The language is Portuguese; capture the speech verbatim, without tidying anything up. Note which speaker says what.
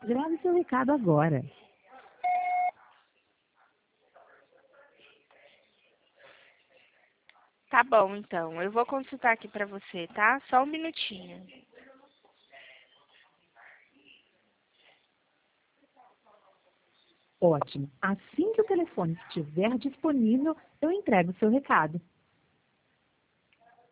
Speaker 1: Grave seu recado agora.
Speaker 2: Tá bom, então. Eu vou consultar aqui pra você, tá? Só um minutinho.
Speaker 1: Ótimo. Assim que o telefone estiver disponível, eu entrego o seu recado.